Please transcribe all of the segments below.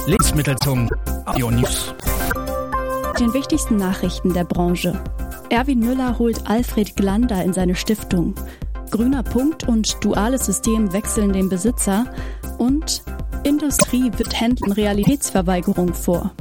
Lebensmittelzeitung Audio News. Den wichtigsten Nachrichten der Branche. Erwin Müller holt Alfred Glander in seine Stiftung. Grüner Punkt und duales System wechseln den Besitzer. Und Industrie wirft Händlern Realitätsverweigerung vor.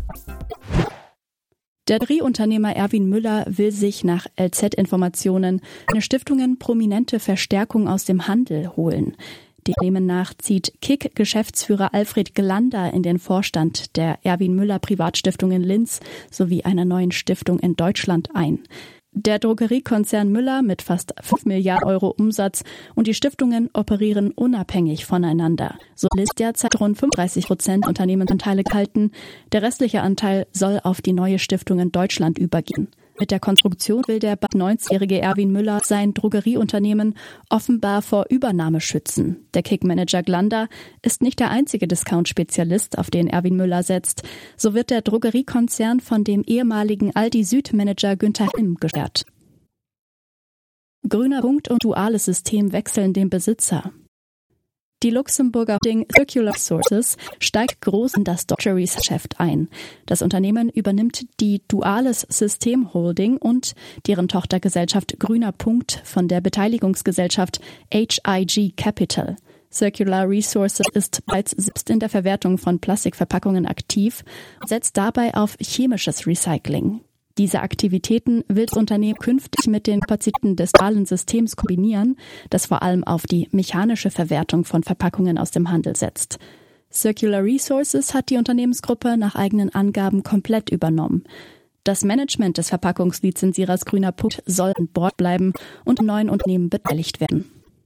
Der Drehsunternehmer Erwin Müller will sich nach LZ-Informationen eine Stiftungen prominente Verstärkung aus dem Handel holen. Dem Namen nach zieht KIK-Geschäftsführer Alfred Glander in den Vorstand der Erwin Müller Privatstiftung in Linz sowie einer neuen Stiftung in Deutschland ein. Der Drogeriekonzern Müller mit fast 5 Milliarden Euro Umsatz und die Stiftungen operieren unabhängig voneinander. So ist derzeit rund 35% Unternehmensanteile gehalten. Der restliche Anteil soll auf die neue Stiftung in Deutschland übergehen. Mit der Konstruktion will der 90-jährige Erwin Müller sein Drogerieunternehmen offenbar vor Übernahme schützen. Der Kick-Manager Glander ist nicht der einzige Discount-Spezialist, auf den Erwin Müller setzt. So wird der Drogeriekonzern von dem ehemaligen Aldi-Süd-Manager Günther Hilm gesteuert. Grüner Punkt und duales System wechseln den Besitzer. Die Luxemburger Holding Circular Resources steigt groß in das deutsche Geschäft ein. Das Unternehmen übernimmt die Duales System Holding und deren Tochtergesellschaft Grüner Punkt von der Beteiligungsgesellschaft HIG Capital. Circular Resources ist bereits selbst in der Verwertung von Plastikverpackungen aktiv und setzt dabei auf chemisches Recycling. Diese Aktivitäten will das Unternehmen künftig mit den Kapazitäten des dualen Systems kombinieren, das vor allem auf die mechanische Verwertung von Verpackungen aus dem Handel setzt. Circular Resources hat die Unternehmensgruppe nach eigenen Angaben komplett übernommen. Das Management des Verpackungslizenzierers Grüner Punkt soll an Bord bleiben und im neuen Unternehmen beteiligt werden.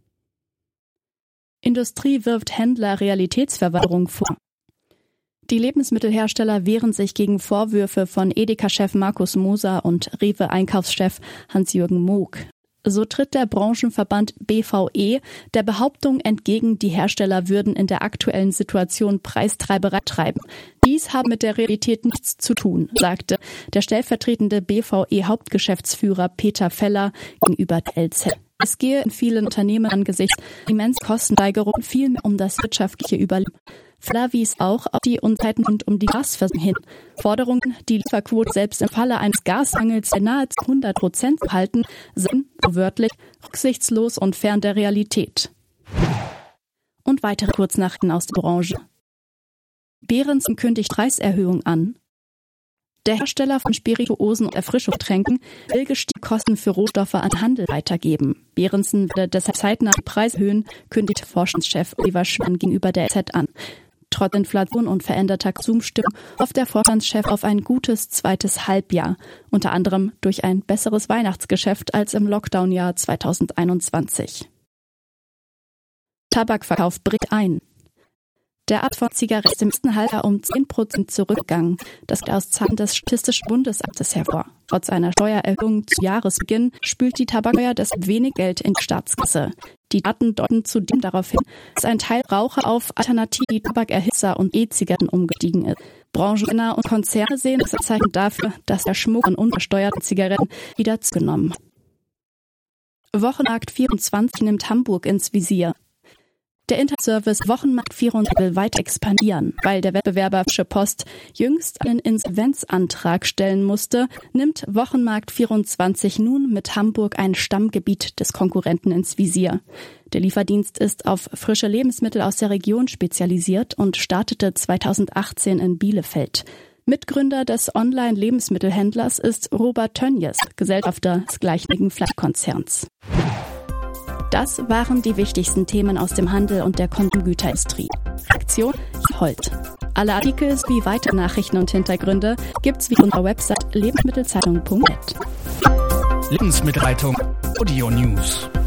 Industrie wirft Händler Realitätsverweigerung vor. Die Lebensmittelhersteller wehren sich gegen Vorwürfe von Edeka-Chef Markus Moser und Rewe-Einkaufschef Hans-Jürgen Moog. So tritt der Branchenverband BVE der Behauptung entgegen, die Hersteller würden in der aktuellen Situation Preistreiberei treiben. Dies habe mit der Realität nichts zu tun, sagte der stellvertretende BVE-Hauptgeschäftsführer Peter Feller gegenüber der LZ. Es gehe in vielen Unternehmen angesichts immenser Kostensteigerungen vielmehr um das wirtschaftliche Überleben. Feller wies auch auf die Unzeiten rund um die Gasversorgung hin. Forderungen, die Lieferquote selbst im Falle eines Gasmangels bei nahezu 100% halten, sind, so wörtlich, rücksichtslos und fern der Realität. Und weitere Kurznachrichten aus der Branche. Behrensen kündigt Preiserhöhung an. Der Hersteller von Spirituosen und Erfrischungsgetränken will gestiegene Kosten für Rohstoffe an Handel weitergeben. Behrensen werde deshalb zeitnah die Preise erhöhen, kündigt Vorstandschef Oliver Schwan gegenüber der LZ an. Trotz Inflation und veränderter Konsumstimmung hofft der Vorstandschef auf ein gutes zweites Halbjahr, unter anderem durch ein besseres Weihnachtsgeschäft als im Lockdown-Jahr 2021. Tabakverkauf bricht ein. Der Absatz von Zigaretten ist im ersten Halbjahr um 10% zurückgegangen. Das geht aus Zahlen des Statistischen Bundesamtes hervor. Trotz einer Steuererhöhung zu Jahresbeginn spült die Tabaksteuer deshalb wenig Geld in die Staatskasse. Die Daten deuten zudem darauf hin, dass ein Teil Raucher auf alternative Tabakerhitzer und E-Zigaretten umgestiegen ist. Branchenkenner und Konzerne sehen das als Zeichen dafür, dass der Schmuck an unversteuerten Zigaretten wieder zugenommen hat. Wochenmarkt 24 nimmt Hamburg ins Visier. Der Internetservice Wochenmarkt 24 will weiter expandieren. Weil der Wettbewerber Frische Post jüngst einen Insolvenzantrag stellen musste, nimmt Wochenmarkt 24 nun mit Hamburg ein Stammgebiet des Konkurrenten ins Visier. Der Lieferdienst ist auf frische Lebensmittel aus der Region spezialisiert und startete 2018 in Bielefeld. Mitgründer des Online-Lebensmittelhändlers ist Robert Tönjes, Gesellschafter des gleichnamigen Fleischkonzerns. Das waren die wichtigsten Themen aus dem Handel und der Konsumgüterindustrie. Redaktion Holt. Alle Artikel sowie weitere Nachrichten und Hintergründe gibt's wie unserer Website lebensmittelzeitung.net. Lebensmittelzeitung Audio News.